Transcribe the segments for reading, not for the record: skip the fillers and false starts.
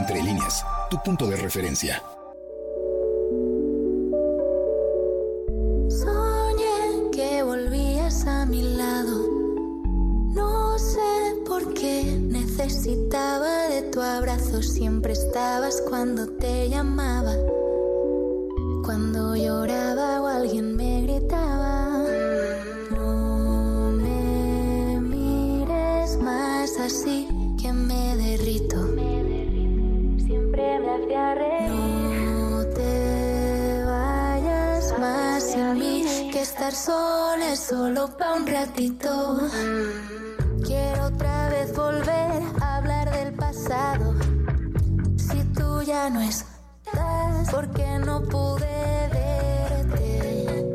Entre líneas, tu punto de referencia. Soñé que volvías a mi lado. No sé por qué necesitaba de tu abrazo. Siempre estabas cuando te llamaba, cuando lloraba o alguien me gritaba. No me mires más así, que me derrito. Siempre me hacía reír. No te vayas más sin mí, que estar sola es solo pa' un ratito. Quiero otra vez volver a hablar del pasado. Si tú ya no estás, porque no pude verte.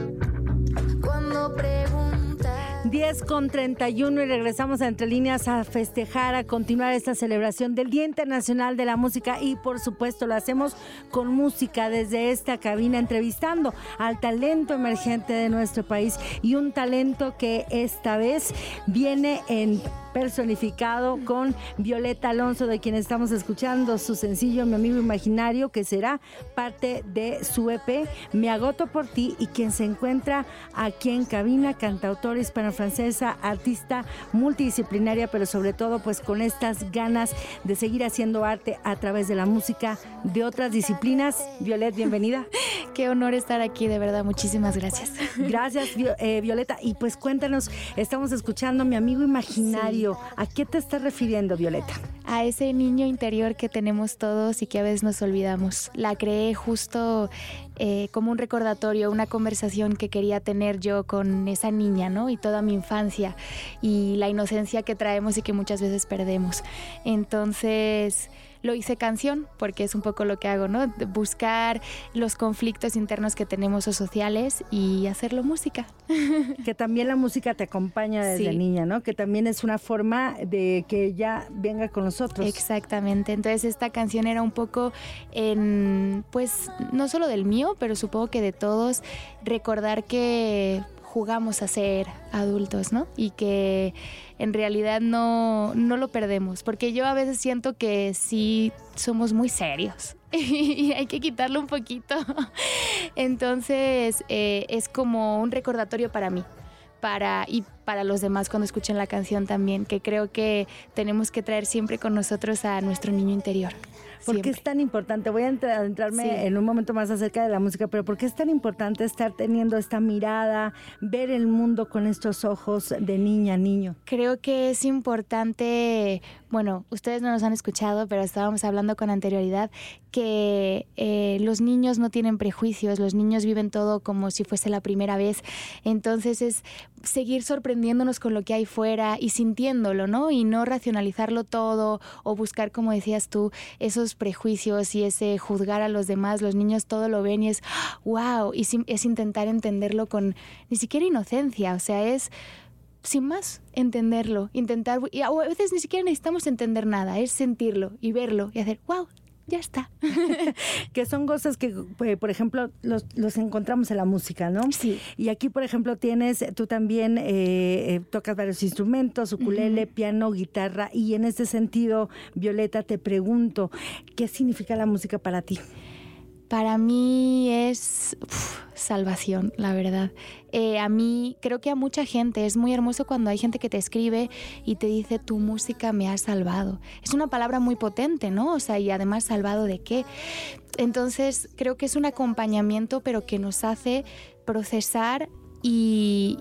Cuando preguntas 10:31 y regresamos a Entre Líneas a festejar, a continuar esta celebración del Día Internacional de la Música, y por supuesto lo hacemos con música desde esta cabina, entrevistando al talento emergente de nuestro país, y un talento que esta vez viene personificado con Violeta Alonso, de quien estamos escuchando su sencillo Mi Amigo Imaginario, que será parte de su EP Me Agoto por Ti, y quien se encuentra aquí en cabina, cantautora hispano-francesa, artista multidisciplinaria, pero sobre todo pues con estas ganas de seguir haciendo arte a través de la música de otras disciplinas. Violet, bienvenida. Qué honor estar aquí, de verdad, muchísimas gracias. Gracias, Violeta, y pues cuéntanos, estamos escuchando Mi Amigo Imaginario. Sí. ¿A qué te estás refiriendo, Violeta? A ese niño interior que tenemos todos y que a veces nos olvidamos. La creé justo como un recordatorio, una conversación que quería tener yo con esa niña, ¿no? Y toda mi infancia y la inocencia que traemos y que muchas veces perdemos. Entonces lo hice canción, porque es un poco lo que hago, ¿no? Buscar los conflictos internos que tenemos o sociales y hacerlo música. Que también la música te acompaña desde niña, ¿no? Que también es una forma de que ella venga con nosotros. Exactamente. Entonces esta canción era un poco pues no solo del mío, pero supongo que de todos, recordar que jugamos a ser adultos, ¿no? Y que en realidad no lo perdemos, porque yo a veces siento que sí somos muy serios y hay que quitarlo un poquito. Entonces es como un recordatorio para mí, y para los demás cuando escuchen la canción también, que creo que tenemos que traer siempre con nosotros a nuestro niño interior. ¿Por qué es tan importante? Voy a adentrarme en un momento más acerca de la música, pero ¿por qué es tan importante estar teniendo esta mirada, ver el mundo con estos ojos de niña, niño? Creo que es importante, bueno, ustedes no nos han escuchado, pero estábamos hablando con anterioridad, que los niños no tienen prejuicios, los niños viven todo como si fuese la primera vez. Entonces es seguir sorprendiéndonos con lo que hay fuera y sintiéndolo, ¿no? Y no racionalizarlo todo o buscar, como decías tú, esos prejuicios y ese juzgar a los demás. Los niños todo lo ven y es wow, y es intentar entenderlo con ni siquiera inocencia, o sea, es sin más entenderlo, intentar, y a veces ni siquiera necesitamos entender nada, es sentirlo y verlo y hacer wow, ya está. Que son cosas que, por ejemplo, los encontramos en la música, ¿no? Sí. Y aquí, por ejemplo, tú también tocas varios instrumentos, ukulele, piano, guitarra, y en este sentido, Violeta, te pregunto, ¿qué significa la música para ti? Para mí es salvación, la verdad. A mí, creo que a mucha gente, es muy hermoso cuando hay gente que te escribe y te dice, tu música me ha salvado. Es una palabra muy potente, ¿no? O sea, y además, ¿salvado de qué? Entonces, creo que es un acompañamiento, pero que nos hace procesar y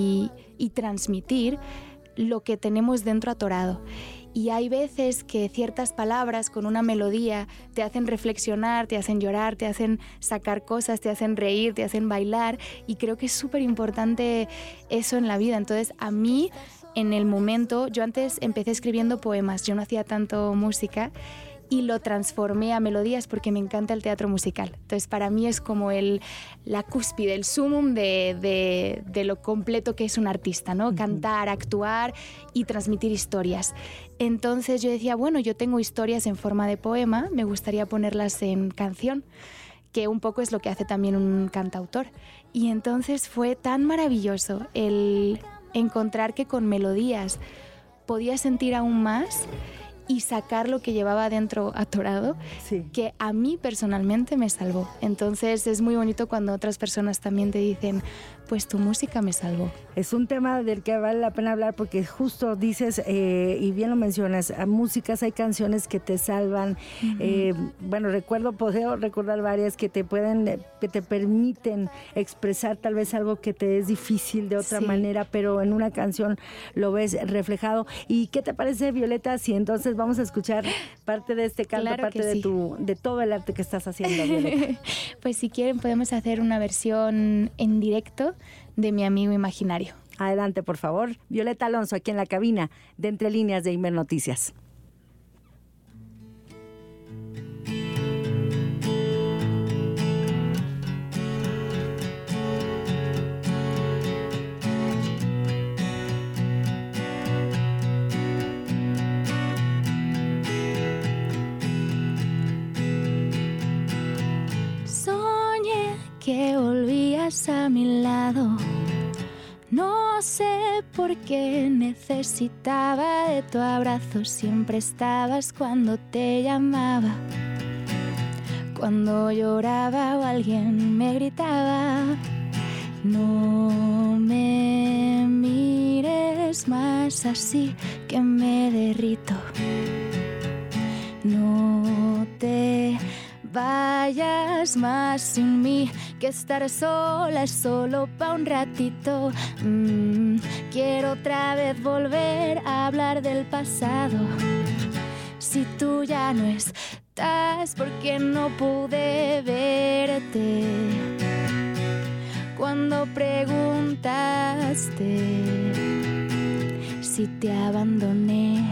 transmitir lo que tenemos dentro atorado. Y hay veces que ciertas palabras con una melodía te hacen reflexionar, te hacen llorar, te hacen sacar cosas, te hacen reír, te hacen bailar, y creo que es súper importante eso en la vida. Entonces, a mí, en el momento, yo antes empecé escribiendo poemas, yo no hacía tanto música, y lo transformé a melodías porque me encanta el teatro musical. Entonces, para mí es como la cúspide, el sumum de lo completo que es un artista, ¿no? Uh-huh. Cantar, actuar y transmitir historias. Entonces yo decía, bueno, yo tengo historias en forma de poema, me gustaría ponerlas en canción, que un poco es lo que hace también un cantautor. Y entonces fue tan maravilloso el encontrar que con melodías podía sentir aún más y sacar lo que llevaba adentro atorado, Sí. que a mí personalmente me salvó. Entonces es muy bonito cuando otras personas también te dicen, pues tu música me salvó. Es un tema del que vale la pena hablar porque justo dices, y bien lo mencionas, hay músicas, hay canciones que te salvan. Bueno, puedo recordar varias que te permiten expresar tal vez algo que te es difícil de otra manera, pero en una canción lo ves reflejado. ¿Y qué te parece, Violeta, si entonces vamos a escuchar parte de este canto, Claro parte que de sí. de todo el arte que estás haciendo, Violeta? Pues si quieren podemos hacer una versión en directo de Mi Amigo Imaginario. Adelante, por favor. Violeta Alonso, aquí en la cabina de Entre Líneas de Imer Noticias. Soñé que volvías a mi lado. No sé por qué necesitaba de tu abrazo. Siempre estabas cuando te llamaba. Cuando lloraba o alguien me gritaba. No me mires más así que me derrito. No te vayas más sin mí, que estar sola es solo pa' un ratito. Quiero otra vez volver a hablar del pasado. Si tú ya no estás, porque no pude verte cuando preguntaste si te abandoné.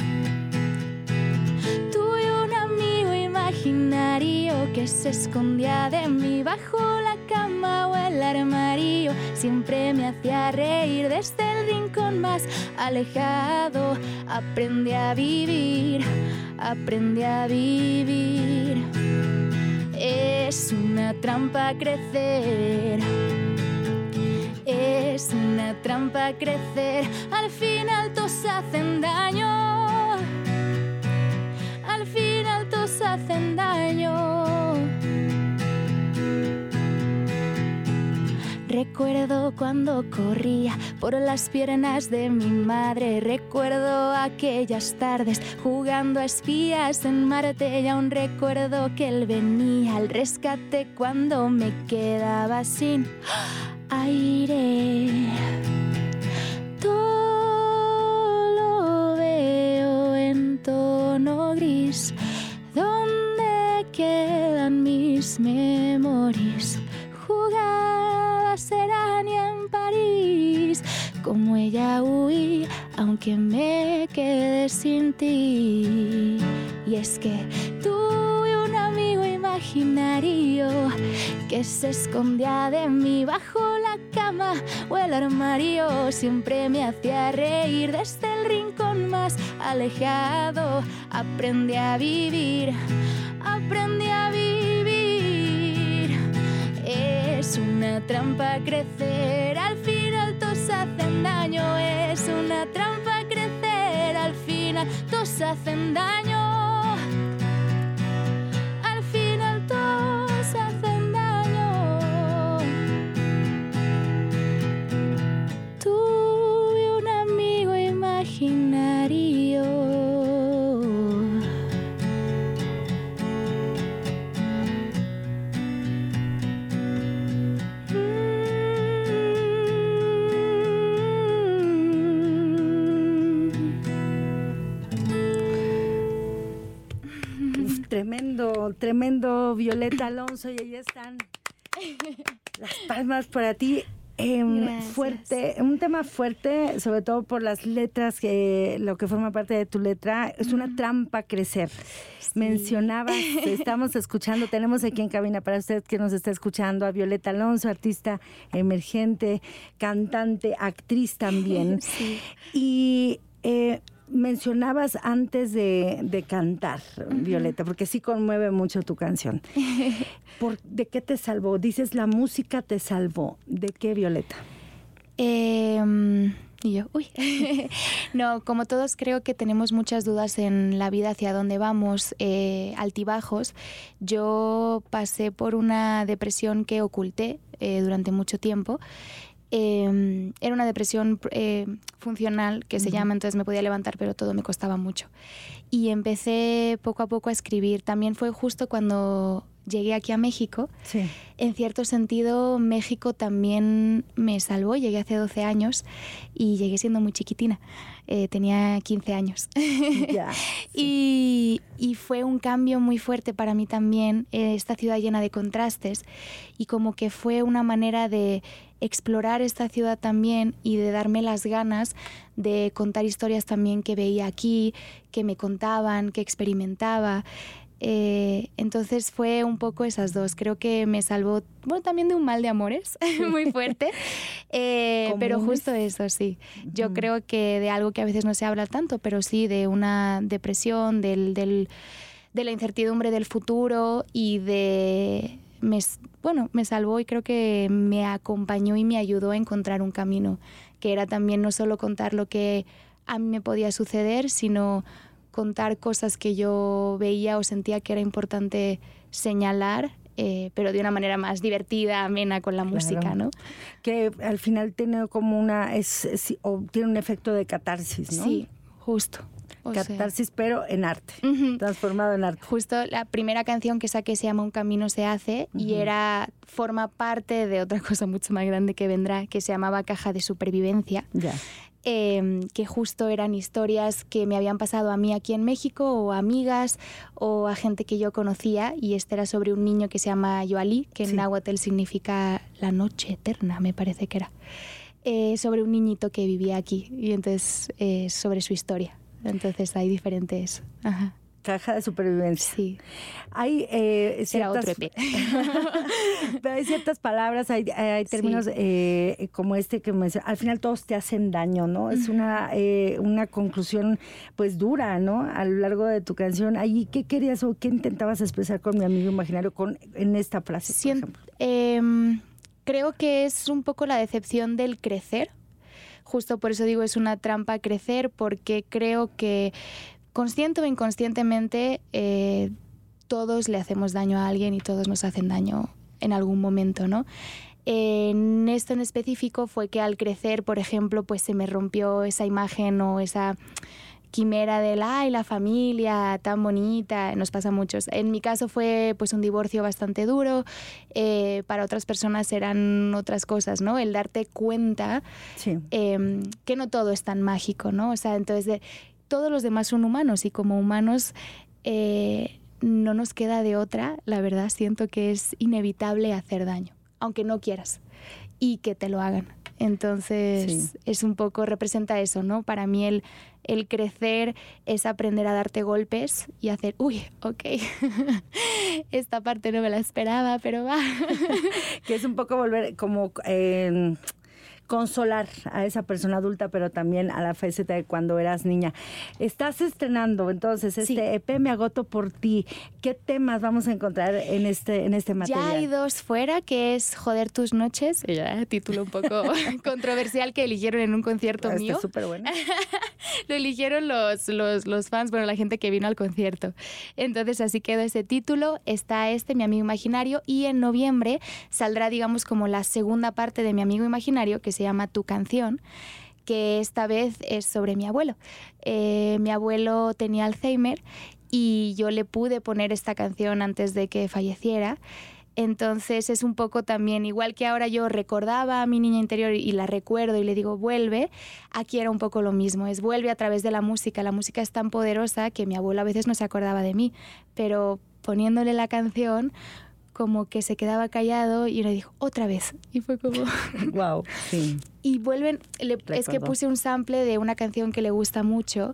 Imaginario que se escondía de mí bajo la cama o el armario, siempre me hacía reír desde el rincón más alejado. Aprendí a vivir, aprendí a vivir. Es una trampa crecer, es una trampa crecer. Al final todos hacen daño, al final todos hacen daño. Recuerdo cuando corría por las piernas de mi madre. Recuerdo aquellas tardes jugando a espías en Marte. Y aún recuerdo que él venía al rescate cuando me quedaba sin aire. Todo lo veo en tono gris. ¿Dónde quedan mis memorias? Jugadas eran y en París. Como ella huí, aunque me quedé sin ti. Y es que tuve un amigo imaginario que se escondía de mí bajo la cama o el armario. Siempre me hacía reír desde el rincón más alejado. Aprendí a vivir, aprendí a vivir. Es una trampa crecer, al final todos hacen daño. Es una trampa crecer, al final todos hacen daño. Al final todos hacen daño. Tuve un amigo imaginario. Tremendo, Violeta Alonso, y ahí están las palmas para ti. Fuerte, un tema fuerte, sobre todo por las letras, que lo que forma parte de tu letra, es una trampa crecer. Sí. Mencionabas, estamos escuchando, tenemos aquí en cabina para usted que nos está escuchando a Violeta Alonso, artista emergente, cantante, actriz también. Sí. Y mencionabas antes de cantar, Violeta, porque sí conmueve mucho tu canción. ¿De qué te salvó? Dices, la música te salvó. ¿De qué, Violeta? Y yo, uy. No, como todos creo que tenemos muchas dudas en la vida hacia dónde vamos, altibajos. Yo pasé por una depresión que oculté durante mucho tiempo. Era una depresión funcional, que se llama, entonces me podía levantar, pero todo me costaba mucho. Y empecé poco a poco a escribir. También fue justo cuando llegué aquí a México. Sí. En cierto sentido, México también me salvó. Llegué hace 12 años y llegué siendo muy chiquitina. Tenía 15 años. Ya, sí. Y fue un cambio muy fuerte para mí también, esta ciudad llena de contrastes. Y como que fue una manera de explorar esta ciudad también y de darme las ganas de contar historias también que veía aquí, que me contaban, que experimentaba. Entonces fue un poco esas dos. Creo que me salvó, bueno, también de un mal de amores muy fuerte, pero justo eso, sí. Yo creo que de algo que a veces no se habla tanto, pero sí de una depresión, de la incertidumbre del futuro y me salvó y creo que me acompañó y me ayudó a encontrar un camino, que era también no solo contar lo que a mí me podía suceder, sino contar cosas que yo veía o sentía que era importante señalar, pero de una manera más divertida, amena con la música, ¿no? Que al final tiene como tiene un efecto de catarsis, ¿no? Sí, justo. Catarsis, pero en arte, transformado en arte. Justo la primera canción que saqué se llama Un camino se hace y forma parte de otra cosa mucho más grande que vendrá, que se llamaba Caja de Supervivencia. Ya. Que justo eran historias que me habían pasado a mí aquí en México, o a amigas, o a gente que yo conocía, y este era sobre un niño que se llama Yoalí, que en náhuatl significa la noche eterna, me parece que era, sobre un niñito que vivía aquí, y entonces sobre su historia. Entonces hay diferentes... Ajá. Caja de Supervivencia. Sí. Hay Será otro EP. Pero hay ciertas palabras, hay términos como este que al final todos te hacen daño, ¿no? Es una conclusión pues dura, ¿no? A lo largo de tu canción. Ahí, ¿qué querías o qué intentabas expresar con mi amigo imaginario en esta frase, por ejemplo? Creo que es un poco la decepción del crecer. Justo por eso digo, es una trampa crecer, porque creo que consciente o inconscientemente, todos le hacemos daño a alguien y todos nos hacen daño en algún momento, ¿no? En esto en específico fue que al crecer, por ejemplo, pues se me rompió esa imagen o esa quimera de la familia tan bonita, nos pasa a muchos. En mi caso fue pues un divorcio bastante duro, para otras personas eran otras cosas, ¿no? El darte cuenta que no todo es tan mágico, ¿no? O sea, entonces todos los demás son humanos y como humanos no nos queda de otra, la verdad siento que es inevitable hacer daño, aunque no quieras, y que te lo hagan. Entonces es un poco, representa eso, ¿no? Para mí el crecer es aprender a darte golpes y hacer, uy, ok, esta parte no me la esperaba, pero va. Que es un poco volver como... consolar a esa persona adulta, pero también a la faceta de cuando eras niña. Estás estrenando, entonces, EP Me Agoto por Ti. ¿Qué temas vamos a encontrar en este material? Ya hay 2 fuera, que es Joder tus noches, título un poco controversial que eligieron en un concierto mío. Está súper bueno. Lo eligieron los fans, bueno, la gente que vino al concierto. Entonces, así quedó ese título. Está Mi Amigo Imaginario, y en noviembre saldrá, digamos, como la segunda parte de Mi Amigo Imaginario, que se llama Tu Canción, que esta vez es sobre mi abuelo. Mi abuelo tenía Alzheimer y yo le pude poner esta canción antes de que falleciera. Entonces es un poco también, igual que ahora yo recordaba a mi niña interior y la recuerdo y le digo vuelve, aquí era un poco lo mismo, es vuelve a través de la música. La música es tan poderosa que mi abuelo a veces no se acordaba de mí, pero poniéndole la canción como que se quedaba callado y le dijo otra vez, y fue como wow, sí. Y vuelven, es que puse un sample de una canción que le gusta mucho,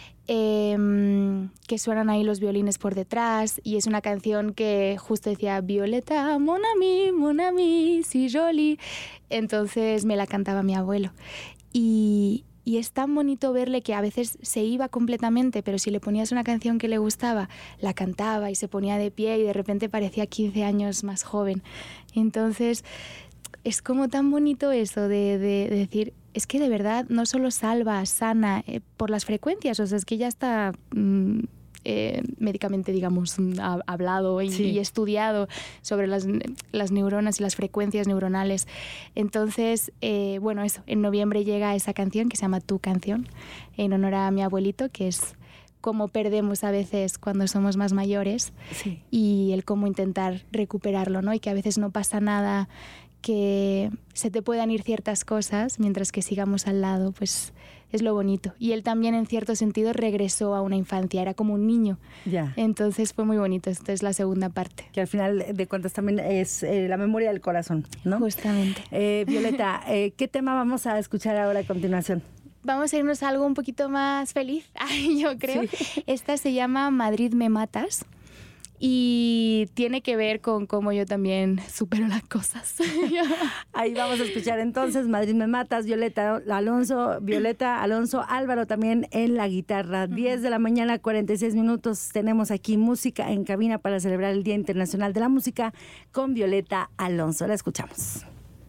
que suenan ahí los violines por detrás, y es una canción que justo decía Violeta, mon ami, si joli. Entonces me la cantaba mi abuelo y es tan bonito verle que a veces se iba completamente, pero si le ponías una canción que le gustaba, la cantaba y se ponía de pie y de repente parecía 15 años más joven. Entonces es como tan bonito eso de decir, es que de verdad no solo salva, sana por las frecuencias, o sea, es que ya está médicamente, digamos, hablado y estudiado sobre las neuronas y las frecuencias neuronales. Entonces, bueno, eso, en noviembre llega esa canción que se llama Tu Canción, en honor a mi abuelito, que es cómo perdemos a veces cuando somos más mayores y el cómo intentar recuperarlo, ¿no? Y que a veces no pasa nada, que se te puedan ir ciertas cosas mientras que sigamos al lado, pues es lo bonito. Y él también, en cierto sentido, regresó a una infancia, era como un niño. Ya. Entonces fue muy bonito. Esta es la segunda parte. Que al final de cuentas también es la memoria del corazón, ¿no? Justamente. Violeta, ¿qué tema vamos a escuchar ahora a continuación? Vamos a irnos a algo un poquito más feliz, yo creo. Sí. Esta se llama Madrid me matas. Y tiene que ver con cómo yo también supero las cosas. Ahí vamos a escuchar entonces Madrid me matas, Violeta Alonso, Álvaro también en la guitarra. 10 de la mañana, 46 minutos. Tenemos aquí música en cabina para celebrar el Día Internacional de la Música con Violeta Alonso. La escuchamos.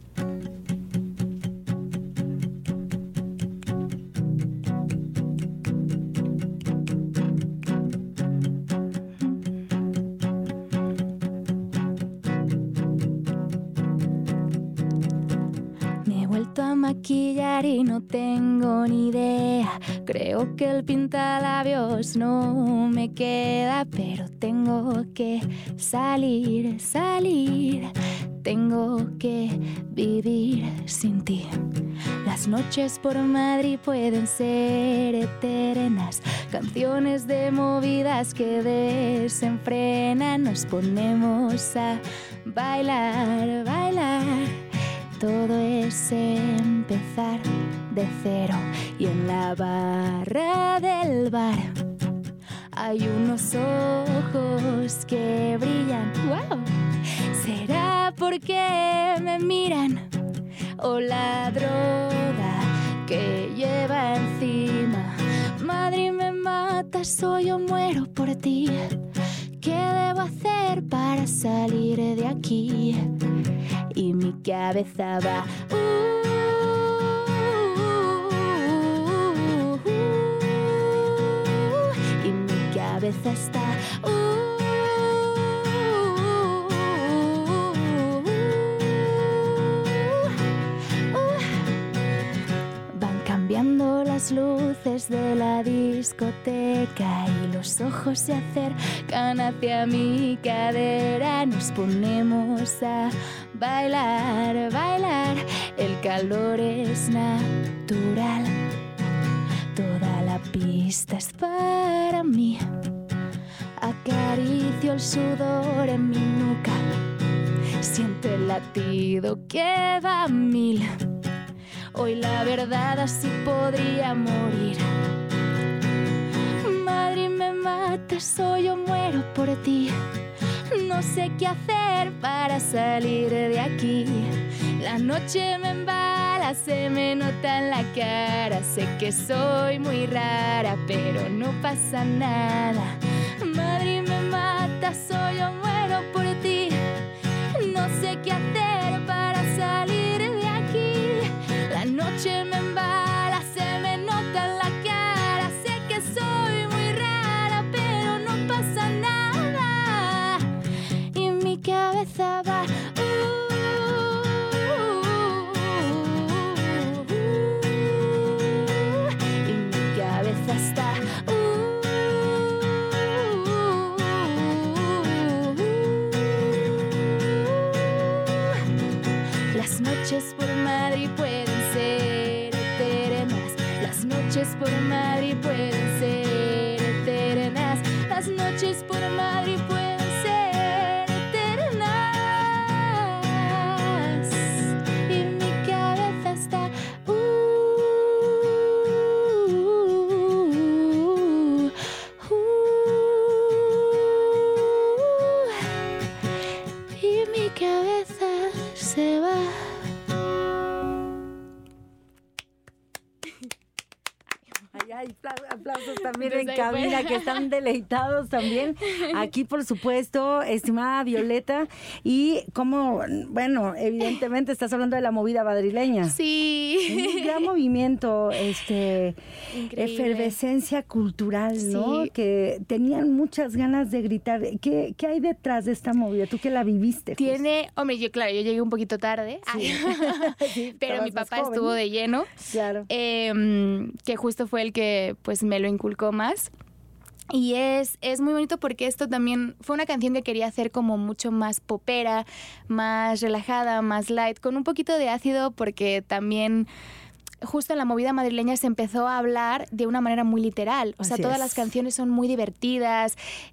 A maquillar y no tengo ni idea. Creo que el pintalabios no me queda, pero tengo que salir. Tengo que vivir sin ti. Las noches por Madrid pueden ser eternas, canciones de movidas que desenfrenan. Nos ponemos a bailar. Todo es empezar de cero y en la barra del bar hay unos ojos que brillan. ¡Wow! ¿Será porque me miran o la droga que lleva encima? Madrid me matas o yo muero por ti. ¿Qué debo hacer para salir de aquí? Y mi cabeza va y mi cabeza está Van cambiando las luces de la discoteca y los ojos se acercan hacia mi cadera. Nos ponemos a bailar, el calor es natural. Toda la pista es para mí. Acaricio el sudor en mi nuca. Siento el latido que va a 1000. Hoy la verdad así podría morir. Madrid me matas o yo muero por ti. No sé qué hacer para salir de aquí. La noche me embala, se me nota en la cara. Sé que soy muy rara, pero no pasa nada. Madrid me matas o yo muero por ti. No sé qué hacer para salir de aquí. La noche me embala, se me nota en la cara. Sé que soy muy rara, pero no pasa nada. Y mi cabeza va y mi cabeza está Las noches por Madrid pueden ser eternas. Las noches por Madrid pueden ser eternas. Las noches por Madrid pueden ser eternas. Y mi cabeza está y mi cabeza se va. Hay aplausos también. cabina que están deleitados también. Aquí, por supuesto, estimada Violeta. Y como, bueno, evidentemente estás hablando de la movida madrileña. Sí. Un gran movimiento, efervescencia cultural, ¿no? Sí. Que tenían muchas ganas de gritar. ¿Qué hay detrás de esta movida? ¿Tú que la viviste? Hombre, yo llegué un poquito tarde, Sí. Sí, pero mi estabas papá más joven. estuvo de lleno, Claro. que justo fue el que pues me lo inculcó más. Y es muy bonito porque esto también fue una canción que quería hacer como mucho más popera, más relajada, más light, con un poquito de ácido, porque también justo en la movida madrileña se empezó a hablar de una manera muy literal. O sea, Así todas es. las canciones son muy divertidas,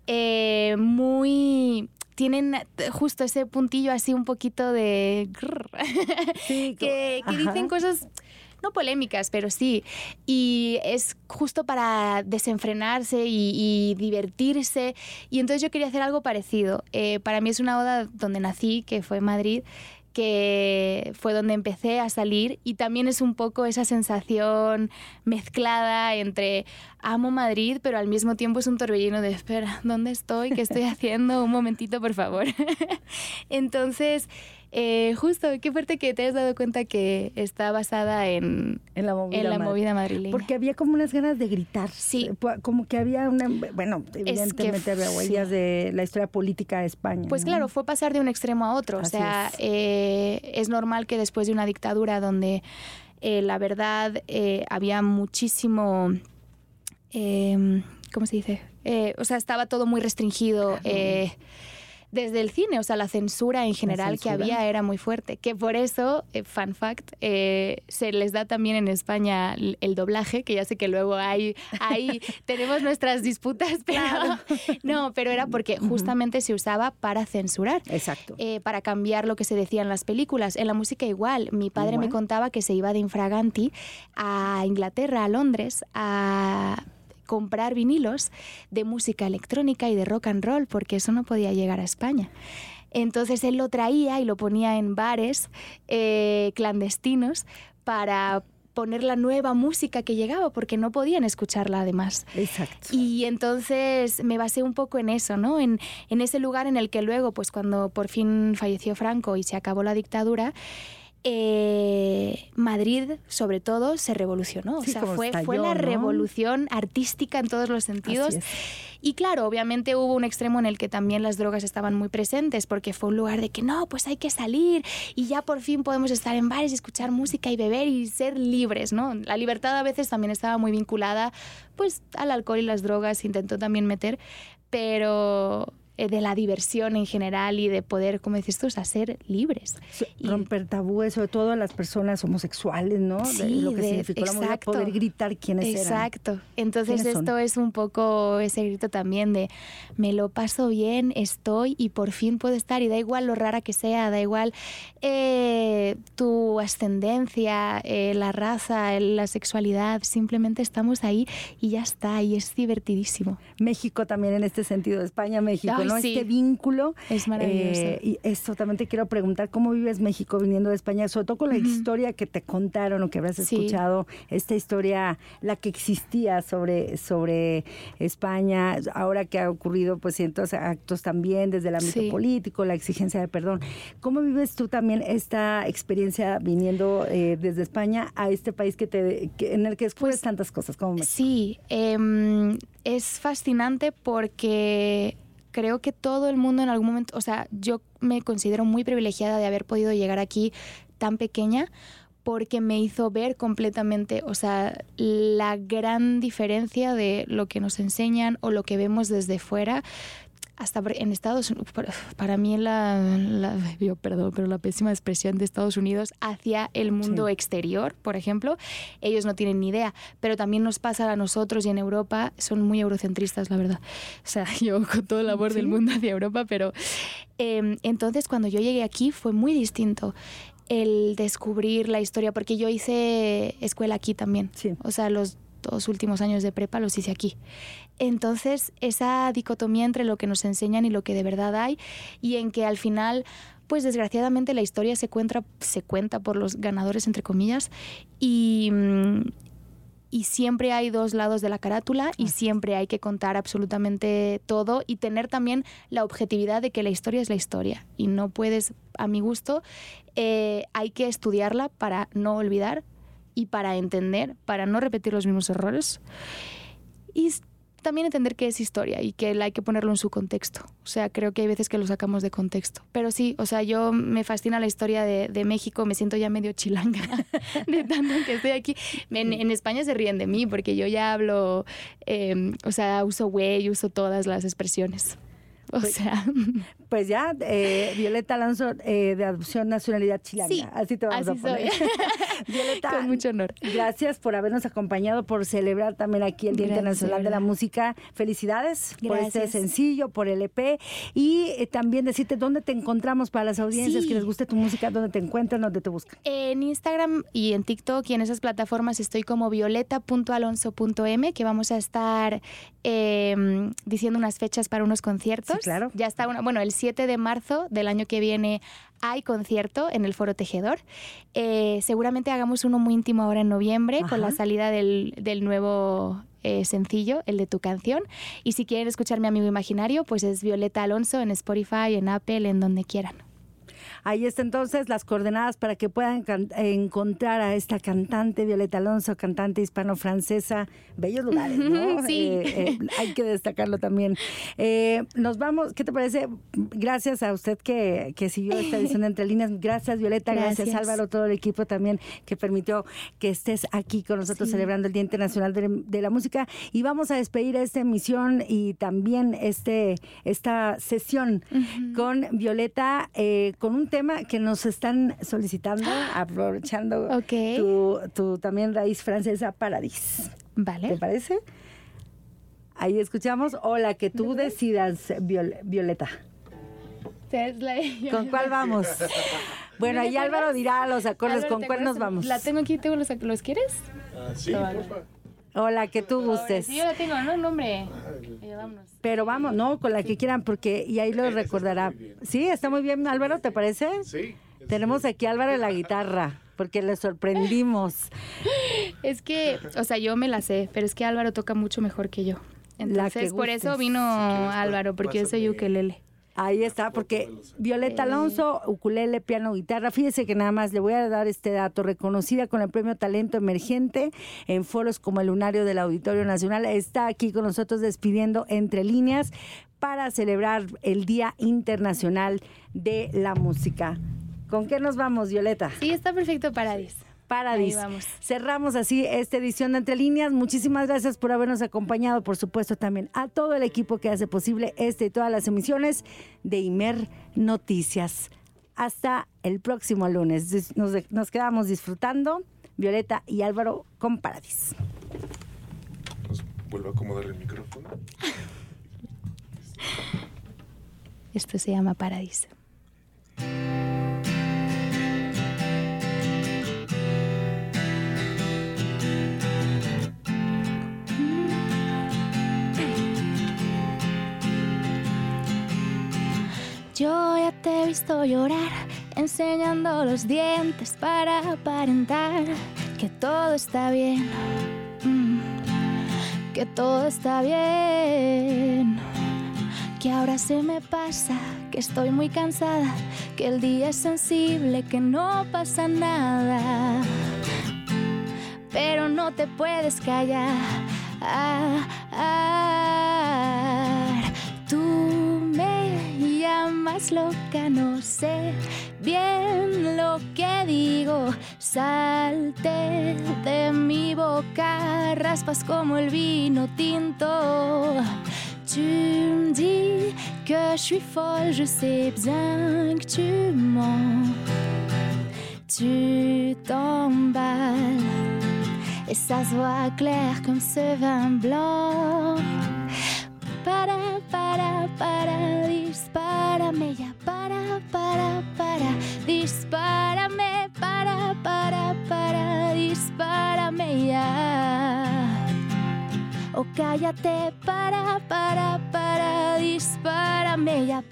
tienen justo ese puntillo así un poquito de... Sí, que dicen cosas... No polémicas, pero sí. Y es justo para desenfrenarse y divertirse. Y entonces yo quería hacer algo parecido. Para mí es una oda donde nací, que fue Madrid, que fue donde empecé a salir, y también es un poco esa sensación mezclada entre amo Madrid, pero al mismo tiempo es un torbellino de espera, ¿dónde estoy? ¿Qué estoy haciendo? Un momentito, por favor. Entonces, justo, qué fuerte que te hayas dado cuenta que está basada en la movida madrileña. Porque había como unas ganas de gritar. Sí. Como que había bueno, evidentemente había huellas de la historia política de España. Pues ¿no? claro, fue pasar de un extremo a otro. Así o sea, es normal que después de una dictadura donde la verdad había muchísimo... ¿cómo se dice? O sea, estaba todo muy restringido. Desde el cine, o sea, la censura en general que había era muy fuerte. Que por eso, fun fact, se les da también en España el doblaje, que ya sé que luego ahí tenemos nuestras disputas, pero Claro. no, pero era porque justamente se usaba para censurar. Exacto. Para cambiar lo que se decía en las películas. En la música igual. Mi padre me contaba que se iba de infraganti a Inglaterra, a Londres, a comprar vinilos de música electrónica y de rock and roll, porque eso no podía llegar a España. Entonces él lo traía y lo ponía en bares clandestinos para poner la nueva música que llegaba, porque no podían escucharla además. Exacto. Y entonces me basé un poco en eso, ¿no? En ese lugar en el que luego, pues cuando por fin falleció Franco y se acabó la dictadura, Madrid, sobre todo, se revolucionó. Sí, o sea, como fue estalló, la ¿no? revolución artística en todos los sentidos. Así es. Y claro, obviamente hubo un extremo en el que también las drogas estaban muy presentes, porque fue un lugar de que no, pues hay que salir y ya por fin podemos estar en bares y escuchar música y beber y ser libres, ¿no? La libertad a veces también estaba muy vinculada pues al alcohol y las drogas, se intentó también meter, pero de la diversión en general y de poder, como dices tú, ser libres. Romper tabúes, sobre todo a las personas homosexuales, ¿no? Sí, de lo que significó la movida, poder gritar quiénes eran. Exacto. Entonces ¿Quiénes esto es un poco ese grito también de me lo paso bien, estoy y por fin puedo estar, y da igual lo rara que sea, da igual tu ascendencia, la raza, la sexualidad, simplemente estamos ahí y ya está, y es divertidísimo. México también en este sentido, España, México, Ay, ¿no? sí. Este vínculo. Es maravilloso. Y esto también te quiero preguntar, ¿cómo vives México viniendo de España? Sobre todo con la historia que te contaron o que habrás escuchado, esta historia, la que existía sobre España, ahora que ha ocurrido pues cientos actos también desde el ámbito político, la exigencia de perdón. ¿Cómo vives tú también esta experiencia viniendo desde España a este país en el que descubres tantas cosas como México? Sí, es fascinante porque creo que todo el mundo en algún momento, o sea, yo me considero muy privilegiada de haber podido llegar aquí tan pequeña, porque me hizo ver completamente, o sea, la gran diferencia de lo que nos enseñan o lo que vemos desde fuera. Hasta en Estados Unidos, para mí perdón, pero la pésima expresión de Estados Unidos hacia el mundo exterior, por ejemplo, ellos no tienen ni idea, pero también nos pasa a nosotros, y en Europa son muy eurocentristas, la verdad. O sea, yo con todo el amor del mundo hacia Europa, pero entonces cuando yo llegué aquí fue muy distinto el descubrir la historia, porque yo hice escuela aquí también, o sea, los 2 últimos años de prepa los hice aquí. Entonces, esa dicotomía entre lo que nos enseñan y lo que de verdad hay, y en que al final, pues desgraciadamente la historia se cuenta por los ganadores, entre comillas, y y siempre hay dos lados de la carátula y siempre hay que contar absolutamente todo y tener también la objetividad de que la historia es la historia y no puedes, a mi gusto, hay que estudiarla para no olvidar y para entender, para no repetir los mismos errores y también entender que es historia y que hay que ponerlo en su contexto. O sea, creo que hay veces que lo sacamos de contexto. Pero sí, o sea, yo me fascina la historia de México, me siento ya medio chilanga de tanto que estoy aquí. En España se ríen de mí porque yo ya hablo, o sea, uso güey, uso todas las expresiones. O sea... Pues ya, Violeta Alonso, de adopción nacionalidad chilena. Sí, así te vamos a poner. soy. Violeta, con mucho honor. Gracias por habernos acompañado, por celebrar también aquí el Día Internacional de la Música. Felicidades por este sencillo, por el EP. Y también decirte dónde te encontramos para las audiencias que les guste tu música, dónde te encuentran, dónde te buscan. En Instagram y en TikTok y en esas plataformas estoy como violeta.alonso.m, que vamos a estar diciendo unas fechas para unos conciertos. Sí, claro. Ya está el 7 de marzo del año que viene hay concierto en el Foro Tejedor. Seguramente hagamos uno muy íntimo ahora en noviembre. Ajá. Con la salida del nuevo sencillo, el de Tu Canción. Y si quieren escuchar Mi Amigo Imaginario, pues es Violeta Alonso en Spotify, en Apple, en donde quieran. Ahí está entonces las coordenadas para que puedan encontrar a esta cantante, Violeta Alonso, cantante hispano-francesa. Bellos lugares, ¿no? Sí. Hay que destacarlo también. Nos vamos, ¿qué te parece? Gracias a usted que siguió esta edición de Entre Líneas. Gracias, Violeta. Gracias, Álvaro, todo el equipo también que permitió que estés aquí con nosotros celebrando el Día Internacional de la Música. Y vamos a despedir esta emisión y también esta sesión con Violeta, con un tema que nos están solicitando, aprovechando tu también raíz francesa, Paradis. Vale. ¿Te parece? Ahí escuchamos, o la que tú decidas, Violeta. ¿Con cuál vamos? Bueno, ahí Álvaro dirá los acordes, Álvaro, ¿con cuál nos vamos? La tengo aquí, ¿los quieres? Sí, por favor. O la que tú gustes. Sí, yo la tengo, no, hombre. Vámonos. Pero vamos, no, con la que quieran, porque y ahí lo recordará. Sí, está muy bien, Álvaro, ¿te parece? Sí. Tenemos aquí a Álvaro en la guitarra, porque le sorprendimos. Es que, o sea, yo me la sé, pero es que Álvaro toca mucho mejor que yo. Entonces, por eso vino Álvaro, porque yo soy ukelele. Ahí está, porque Violeta Alonso, ukulele, piano, guitarra. Fíjese que nada más le voy a dar este dato. Reconocida con el Premio Talento Emergente en foros como el Lunario del Auditorio Nacional. Está aquí con nosotros despidiendo Entre Líneas para celebrar el Día Internacional de la Música. ¿Con qué nos vamos, Violeta? Sí, está perfecto, Paradis. Paradis. Cerramos así esta edición de Entre Líneas. Muchísimas gracias por habernos acompañado, por supuesto también a todo el equipo que hace posible y todas las emisiones de Imer Noticias. Hasta el próximo lunes. Nos quedamos disfrutando, Violeta y Álvaro, con Paradis. Vuelvo a acomodar el micrófono. Esto se llama Paradis. Yo ya te he visto llorar, enseñando los dientes para aparentar que todo está bien, que todo está bien, que ahora se me pasa, que estoy muy cansada, que el día es sensible, que no pasa nada, pero no te puedes callar. Tú me llamas loca, no sé bien lo que digo. Salte de mi boca, raspas como el vino tinto. Tu me dis que je suis folle, je sais bien que tu mens. Tu t'emballes et ça se voit clair comme ce vin blanc. Dispárame ya, dispárame, dispárame ya. O cállate, dispárame ya,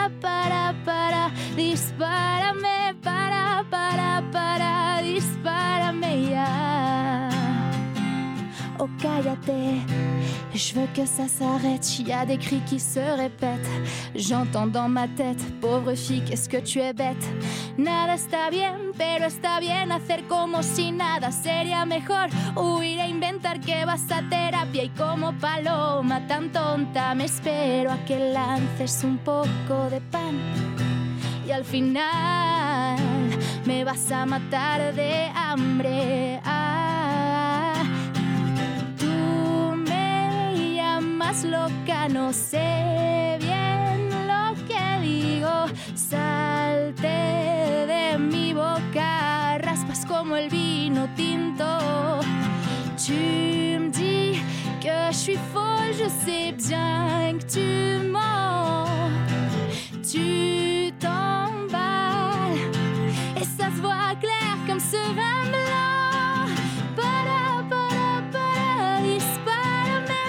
dispárame, dispárame ya. Oh cállate, je veux que ça s'arrête. Y a des cris qui se répètent. J'entends dans ma tête, pauvre fille, qu'est-ce que tu es bête. Nada está bien, pero está bien hacer como si nada. Sería mejor huir a inventar que vas a terapia. Y como paloma tan tonta me espero a que lances un poco de pan. Y al final me vas a matar de hambre. Tú me llamas loca, no sé bien lo que digo. Salte de mi boca, raspas como el vino tinto. Tu me dis que je suis folle, je sais bien que tu mens. Tu t'emballes et ça se voit clair comme ce vin blanc. Dispárame,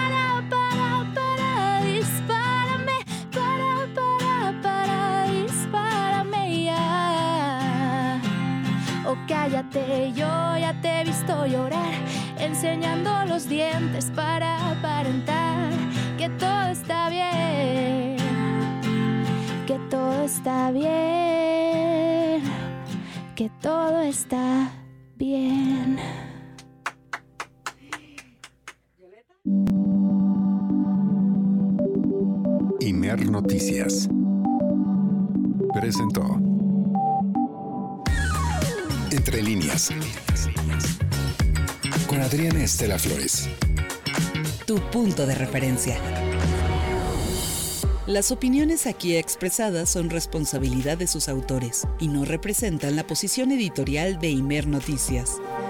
dispárame ya. Oh cállate, yo ya te he visto llorar, enseñando los dientes para aparentar que todo está bien. Que todo está bien, que todo está bien. Imer Noticias presentó Entre líneas con Adriana Estela Flores. Tu punto de referencia. Las opiniones aquí expresadas son responsabilidad de sus autores y no representan la posición editorial de Imer Noticias.